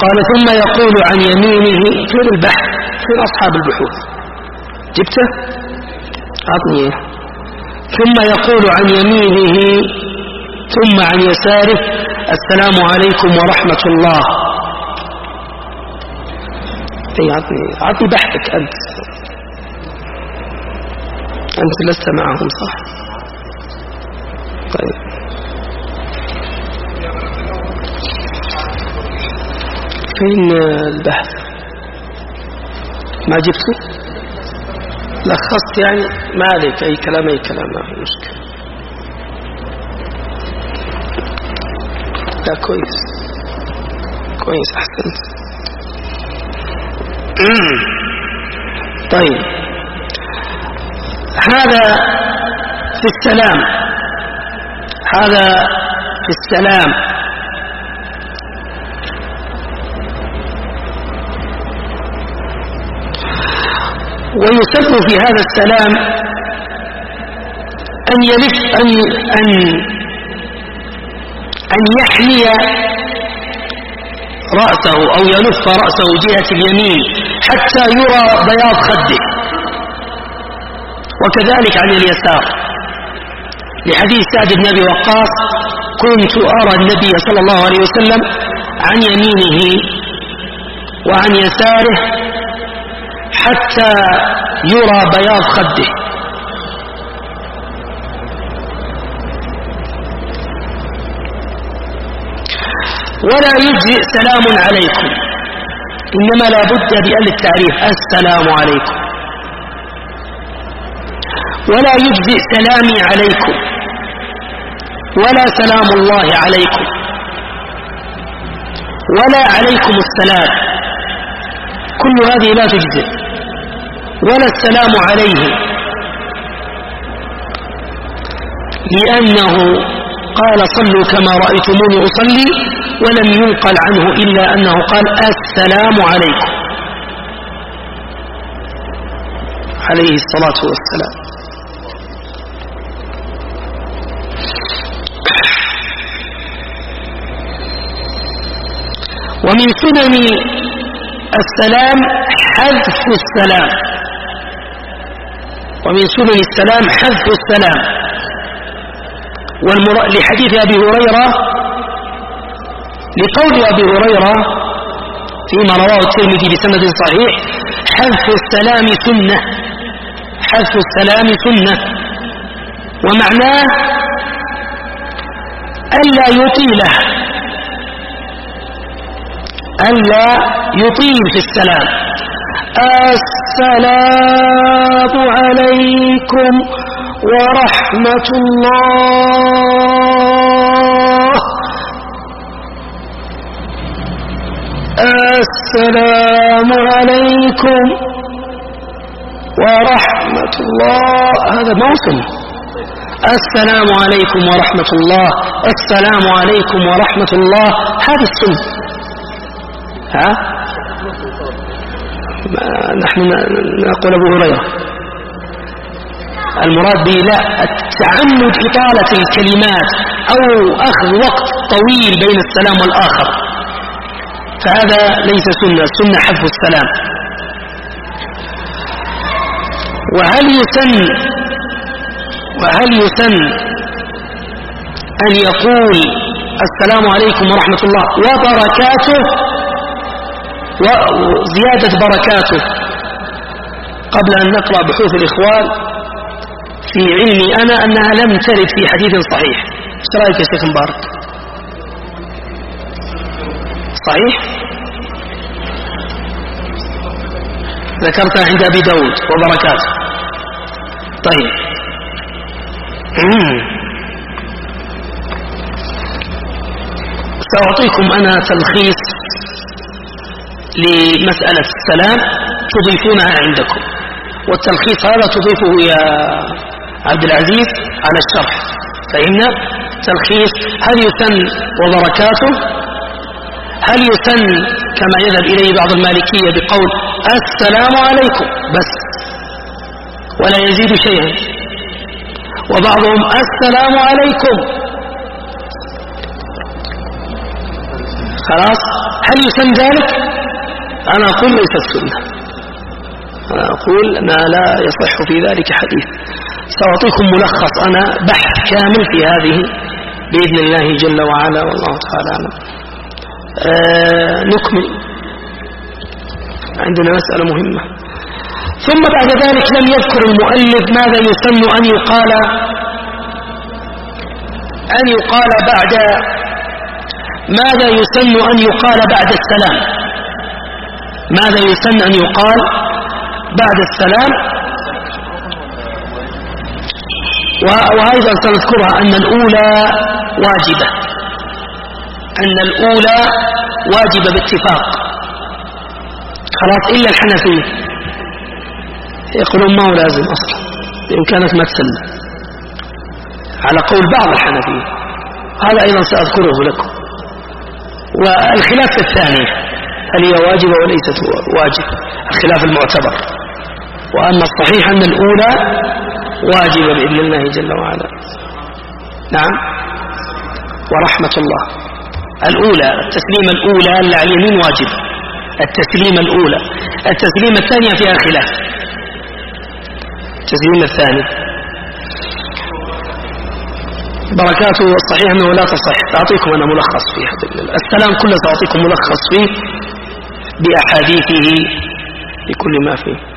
قال ثم يقول عن يمينه في البحث في أصحاب البحوث جبته؟ أعطني. ثم يقول عن يمينه ثم عن يساره السلام عليكم ورحمة الله. أعطني بحثك أنت لست معهم صح؟ طيب فين البحث؟ ما جبته؟ لخصت يعني؟ ما عليك، أي كلام ما في مشكلة. لا كويس أحسنت. طيب هذا في السلام، ويسن في هذا السلام أن يلف أن يحني رأسه أو يلف رأسه جهة اليمين حتى يرى بياض خده، وكذلك عن اليسار لحديث سعد بن أبي وقاص كنت أرى النبي صلى الله عليه وسلم عن يمينه وعن يساره حتى يرى بياض خده. ولا يجزئ سلام عليكم، إنما لا بد بأل التعريف السلام عليكم. ولا يجزئ سلامي عليكم ولا سلام الله عليكم ولا عليكم السلام، كل هذه لا تجزئ، ولا السلام عليه، لأنه قال صلوا كما رأيتموني أصلي، ولم ينقل عنه إلا أنه قال السلام عليكم عليه الصلاة والسلام. ومن سنن السلام حذف السلام، ومن سنن السلام حذف السلام. لحديث أبي هريرة، لقول أبي هريرة فيما رواه الترمذي بسند صحيح حذف السلام سنة، حذف السلام سنة، ومعناه ألا يطيله، ألا يطيل في السلام. السلام عليكم ورحمة الله، السلام عليكم ورحمة الله، هذا موسم. السلام عليكم ورحمة الله، السلام عليكم ورحمة الله، هذا السنة. نحن نقول أبو هريرة، المراد به لا التعمد إطالة الكلمات أو أخذ وقت طويل بين السلام والآخر، فهذا ليس سنة، سنة حذف السلام. وهل يسن أن يقول السلام عليكم ورحمة الله وبركاته وزيادة بركاته قبل أن نقرأ بحوث الإخوان؟ في علمي أنا أنها لم ترد في حديث صحيح. ايش رأيك يا شيخ مبارك؟ صحيح؟ ذكرتها عند أبي داود وبركاته. طيب سأعطيكم أنا تلخيص لمسألة السلام تضيفونها عندكم، والتلخيص هذا تضيفه يا عبد العزيز على الشرح. فإن تلخيص هل يسن وبركاته، هل يسن كما يذهب إليه بعض المالكية بقول السلام عليكم بس ولا يزيد شيئا، وبعضهم السلام عليكم خلاص هل يسن ذلك؟ أنا أقول ليس السنة، أنا أقول أنها لا يصح في ذلك حديث. سأعطيكم ملخص أنا بحث كامل في هذه بإذن الله جل وعلا، والله تعالى أعلم. نكمل، عندنا مسألة مهمة. ثم بعد ذلك لم يذكر المؤلف ماذا يسن أن يقال بعد، ماذا يسن أن يقال بعد السلام، ماذا يسن أن يقال بعد السلام. وأيضا سنذكرها أن الأولى واجبة، أن الأولى واجبة باتفاق، خلاص، إلا الحنفية يقولون ما هو لازم أصلا بإمكانك ما تسلم، على قول بعض الحنفية، هذا أيضا سأذكره لكم. والخلاف الثاني هل هي واجبة وليست واجبة، الخلاف المعتبر، وأن الصحيح أن الأولى واجبة بإذن الله جل وعلا. نعم، ورحمة الله. الأولى التسليم الأولى اللي على اليمين واجب، التسليم الأولى. التسليم الثانية فيها خلاف، التسليم الثاني بركاته الصحيح أنه لا تصح. سأعطيكم أنا ملخص فيه، السلام كله سأعطيكم ملخص فيه بأحاديثه بكل ما فيه.